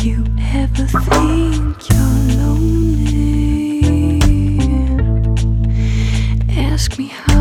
you ever think you're lonely, ask me how